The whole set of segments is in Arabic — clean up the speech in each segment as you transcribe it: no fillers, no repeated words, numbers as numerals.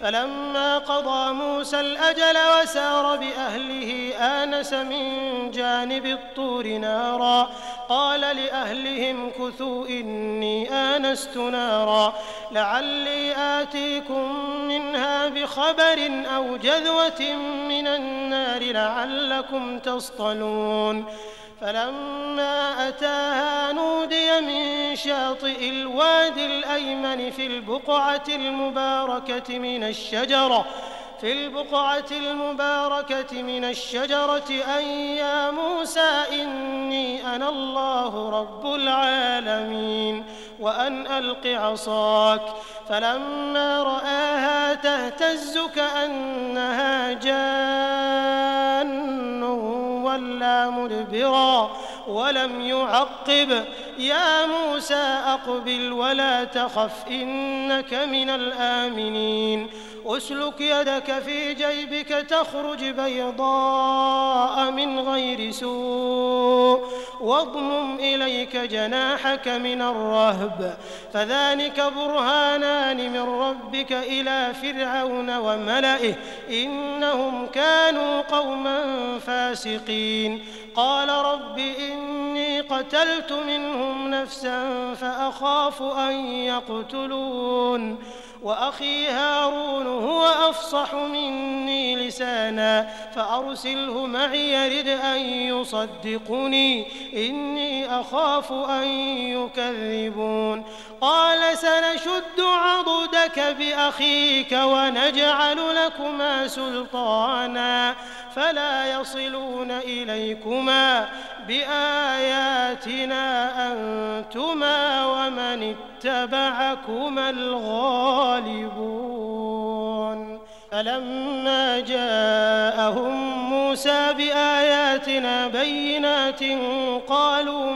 فلما قضى موسى الأجل وسار بأهله آنس من جانب الطور نارا قال لأهلهم كثوا إني آنست نارا لعلي آتيكم منها بخبر أو جذوة من النار لعلكم تصطلون فلما أتاها نودي من شاطئ الوادي الأيمن في البقعة المباركة من الشجرة أن يا موسى إني أنا الله رب العالمين وأن ألق عصاك فلما رآها تهتز كأنها جان ولا مدبرا ولم يعقب يا موسى أقبل ولا تخف إنك من الآمنين أسلك يدك في جيبك تخرج بيضاء من غير سوء واضمم إليك جناحك من الرهب فذلك برهانان من ربك إلى فرعون وملئه إنهم كانوا قوما فاسقين قال رب إني قتلت منهم نفسا فأخاف أن يقتلون وأخي هارون هو أفصح مني لسانا فأرسله معي يرد أن يصدقني إني أخاف أن يكذبون قال سنشد عضدك بأخيك ونجعل لكما سلطانا فلا يصلون إليكما بآياتنا أنتما ومن اتبعكما الغالبون فلما جاءهم موسى بآياتنا بينات قالوا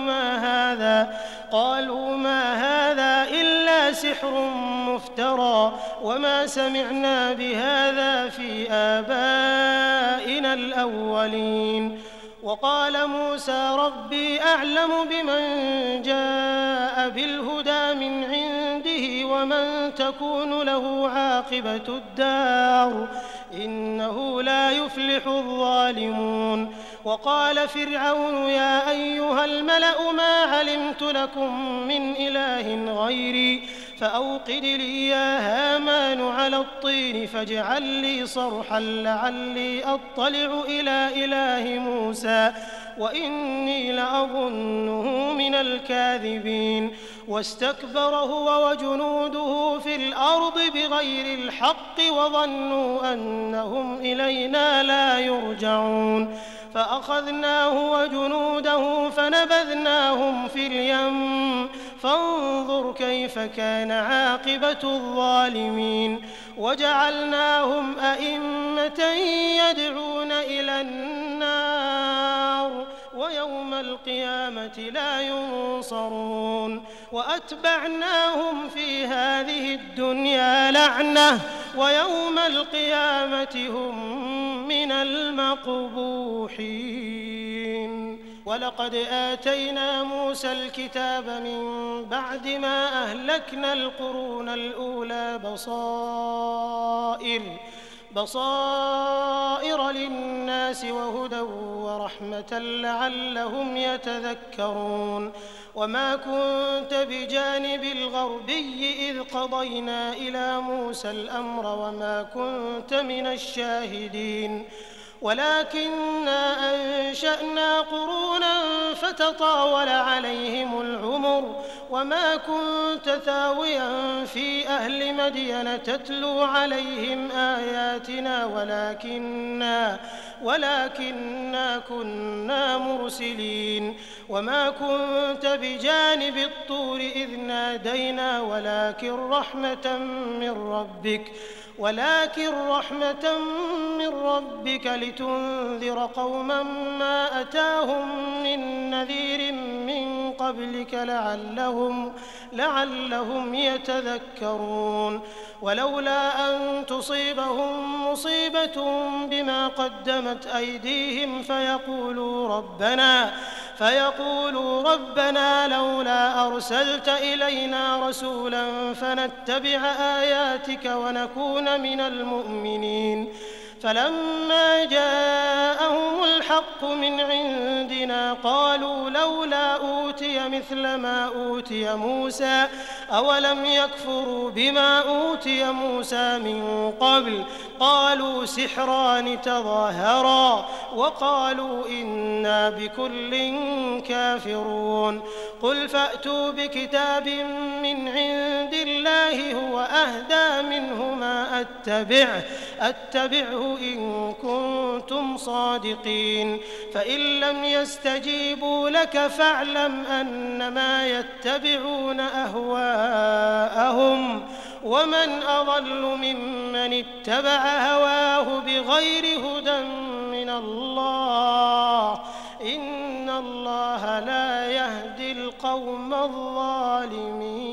ما هذا إلا سحر مفترى وما سمعنا بهذا في آبائنا الأولين وقال موسى ربي أعلم بمن جاء بالهدى من عنده ومن تكون له عاقبة الدار إنه لا يفلح الظالمون وقال فرعون يا أيها الملأ ما علمت لكم من إله غيري فأوقد لي يا هامان على الطين فاجعل لي صرحا لعلي أطلع إلى إله موسى وإني لأظنه من الكاذبين واستكبر هو وجنوده في الأرض بغير الحق وظنوا أنهم إلينا لا يرجعون فأخذناه وجنوده فنبذناهم في اليم فانظر كيف كان عاقبة الظالمين وجعلناهم أئمة يدعون إلى النار ويوم القيامة لا ينصرون وأتبعناهم في هذه الدنيا لعنة ويوم القيامة هم من المقبوحين ولقد آتينا موسى الكتاب من بعد ما أهلكنا القرون الأولى بصائر للناس وهدى ورحمة لعلهم يتذكرون وما كنت بجانب الغربي إذ قضينا إلى موسى الأمر وما كنت من الشاهدين ولكننا أنشأنا قرونا فتطاول عليهم العمر وما كنت ثاويا في أهل مدين تتلو عليهم آياتنا ولكننا كنا مرسلين وما كنت بجانب الطور إذ نادينا ولكن رحمة من ربك لتنذر قوما ما أتاهم من نذير من قبلك لعلهم يتذكرون ولولا أن تصيبهم مصيبة بما قدمت أيديهم فيقولوا ربنا لولا أرسلت إلينا رسولا فنتبع آياتك ونكون من المؤمنين فلما جاءهم الحق من عندنا قالوا لولا أوتي مثل ما أوتي موسى أولم يكفروا بما أوتي موسى من قبل قالوا سحران تظاهرا وقالوا إنا بكل كافرون قل فأتوا بكتاب من عند الله هو أهدى منهما أتبعه إن كنتم صادقين فإن لم يستجيبوا لك فاعلم أنما يتبعون أهواءهم ومن أضل ممن اتبع هواه بغير هدى من الله إن الله لا يهدي القوم الظالمين.